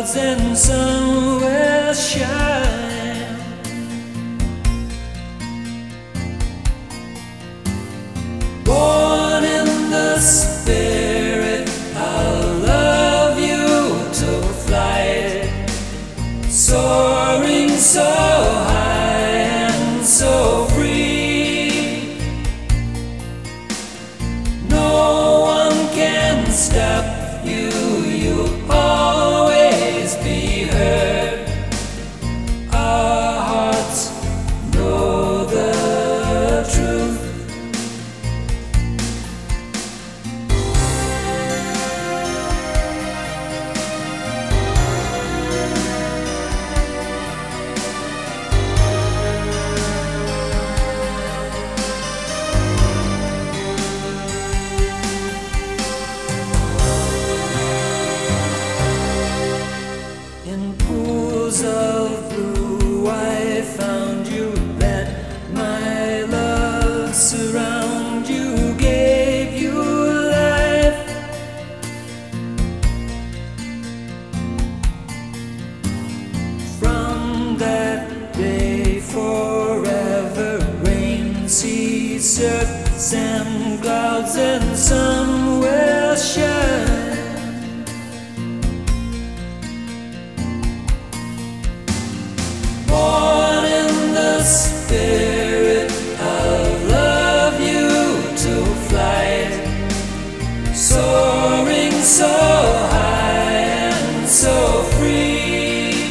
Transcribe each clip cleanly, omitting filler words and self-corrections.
clouds and sun will shine. Born in the spirit, I'll love you to flight, soaring so high and so free. No one can stop you, you'll always be heard. Our hearts know the truth. In pools of blue I found you, let my love surround you, gave you life. From that day forever, rain, sea, surf, sand, clouds and sun will shine. Born in the spirit, I'll love you to flight, soaring so high and so free.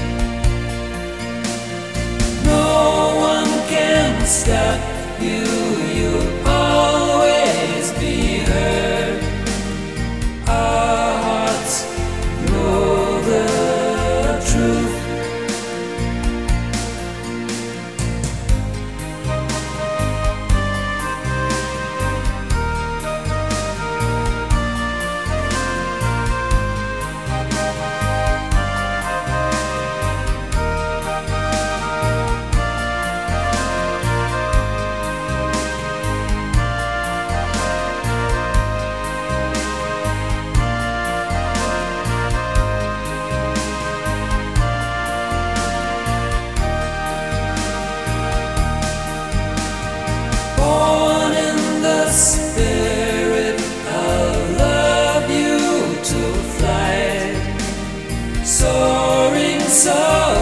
No one can stop you, you'll always be heard. Our hearts know the truth. Born in the spirit, I'll love you to flight, soaring so